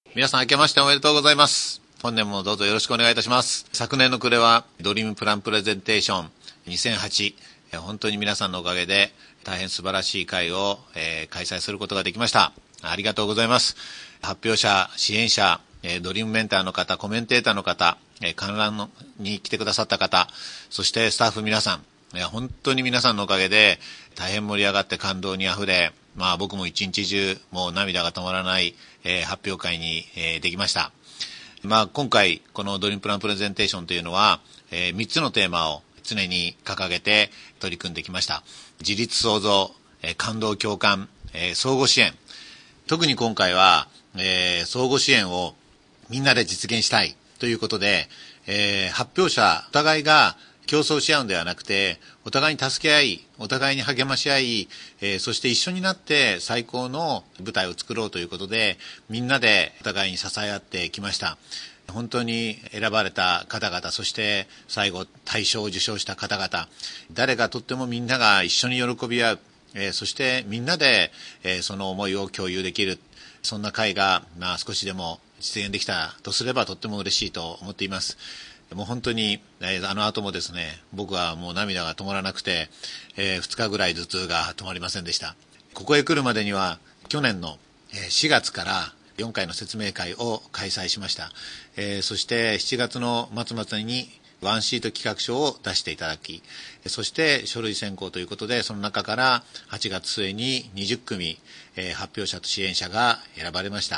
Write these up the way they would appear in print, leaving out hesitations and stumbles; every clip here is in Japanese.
皆さん明けましておめでとうございます。本年もどうぞよろしくお願いいたします。昨年の暮れはドリームプランプレゼンテーション2008、本当に皆さんのおかげで大変素晴らしい会を、開催することができました。ありがとうございます。発表者、支援者、ドリームメンターの方、コメンテーターの方、観覧に来てくださった方、そしてスタッフ皆さん、本当に皆さんのおかげで大変盛り上がって感動にあふれ、僕も一日中もう涙が止まらない、発表会に、できました。今回このドリームプランプレゼンテーションというのは、3つのテーマを常に掲げて取り組んできました。自立創造、感動共感、相互支援。特に今回は、相互支援をみんなで実現したいということで、発表者お互いが競争し合うんではなくて、お互いに助け合い、お互いに励まし合い、そして一緒になって最高の舞台を作ろうということで、みんなでお互いに支え合ってきました。本当に選ばれた方々、そして最後大賞を受賞した方々、誰がとってもみんなが一緒に喜び合う、そしてみんなで、その思いを共有できる、そんな会が、少しでも実現できたとすればとっても嬉しいと思っています。もう本当に、あの後もですね、僕はもう涙が止まらなくて、2日ぐらい頭痛が止まりませんでした。ここへ来るまでには去年の4月から4回の説明会を開催しました。そして7月の末にワンシート企画書を出していただき、そして書類選考ということで、その中から8月末に20組、発表者と支援者が選ばれました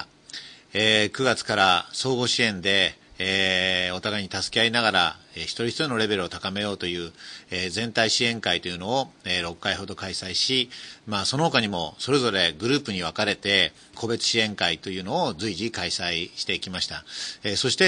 。9月から相互支援でお互いに助け合いながら、一人一人のレベルを高めようという、全体支援会というのを、6回ほど開催し、その他にもそれぞれグループに分かれて個別支援会というのを随時開催してきました。そして、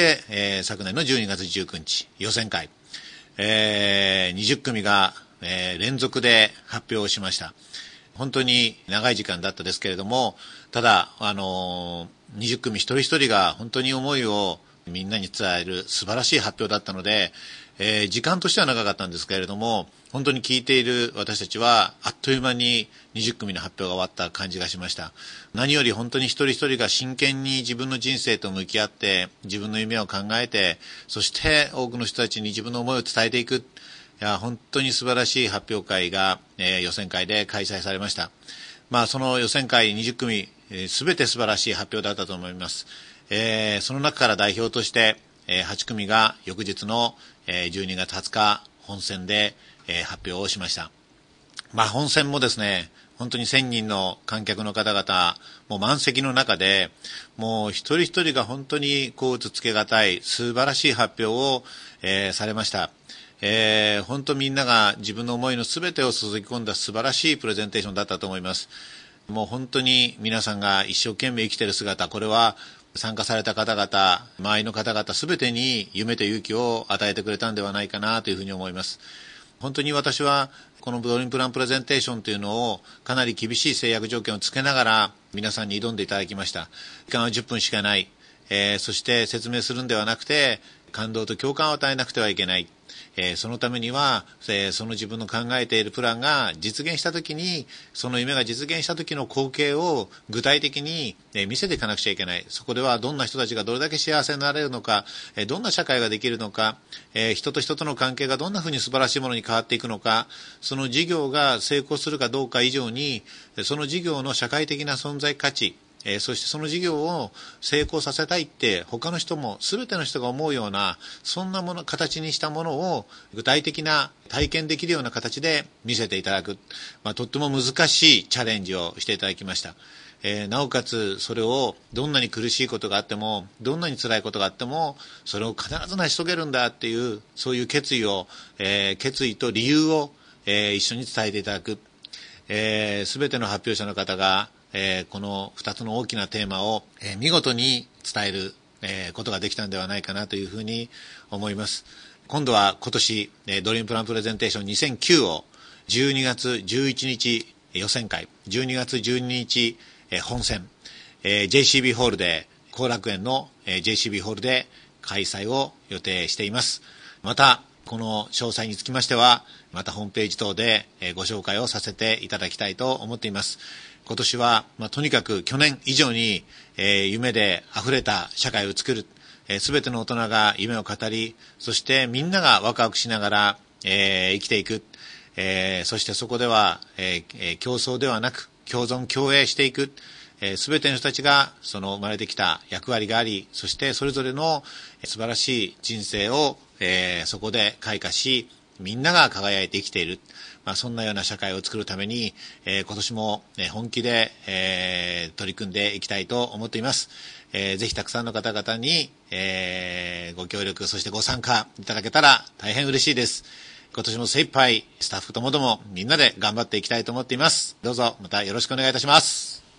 昨年の12月19日予選会、20組が、連続で発表をしました。本当に長い時間だったですけれども、ただ、20組一人一人が本当に思いをみんなに伝える素晴らしい発表だったので、時間としては長かったんですけれども、本当に聞いている私たちはあっという間に20組の発表が終わった感じがしました。何より本当に一人一人が真剣に自分の人生と向き合って自分の夢を考えて、そして多くの人たちに自分の思いを伝えていく、本当に素晴らしい発表会が、予選会で開催されました。その予選会20組、全て素晴らしい発表だったと思います。その中から代表として、8組が翌日の、12月20日本戦で、発表をしました。本戦もですね、本当に1000人の観客の方々、もう満席の中で、もう一人一人が本当に甲乙つけがたい素晴らしい発表を、されました。本当みんなが自分の思いの全てを注ぎ込んだ素晴らしいプレゼンテーションだったと思います。もう本当に皆さんが一生懸命生きている姿、これは参加された方々、周りの方々全てに夢と勇気を与えてくれたんではないかなというふうに思います。本当に私はこのドリームプランプレゼンテーションというのをかなり厳しい制約条件をつけながら皆さんに挑んでいただきました。時間は10分しかない。そして説明するんではなくて感動と共感を与えなくてはいけない。そのためには、その自分の考えているプランが実現したときに、その夢が実現した時の光景を具体的に見せていかなくちゃいけない。そこではどんな人たちがどれだけ幸せになれるのか、どんな社会ができるのか、人と人との関係がどんなふうに素晴らしいものに変わっていくのか、その事業が成功するかどうか以上に、その事業の社会的な存在価値、そしてその事業を成功させたいって他の人も全ての人が思うようなそんなもの形にしたものを具体的な体験できるような形で見せていただく、とっても難しいチャレンジをしていただきました。なおかつそれをどんなに苦しいことがあってもどんなに辛いことがあってもそれを必ず成し遂げるんだっていうそういう決意と理由を、一緒に伝えていただく、全ての発表者の方がこの2つの大きなテーマを、見事に伝える、ことができたんではないかなというふうに思います。今度は今年、ドリームプランプレゼンテーション2009を12月11日予選会、12月12日、本戦、JCB ホールで後楽園の、JCBホールで開催を予定しています。またこの詳細につきましてはまたホームページ等で、ご紹介をさせていただきたいと思っています。 今年は、とにかく去年以上に、夢で溢れた社会を作る。すべての大人が夢を語り、そしてみんながワクワクしながら、生きていく。そしてそこでは、競争ではなく共存共栄していく。すべての人たちがその生まれてきた役割があり、そしてそれぞれの素晴らしい人生を、そこで開花し、みんなが輝いて生きている。そんなような社会を作るために、今年も、本気で、取り組んでいきたいと思っています。ぜひたくさんの方々に、ご協力、そしてご参加いただけたら大変嬉しいです。今年も精一杯スタッフともどもみんなで頑張っていきたいと思っています。どうぞまたよろしくお願いいたします。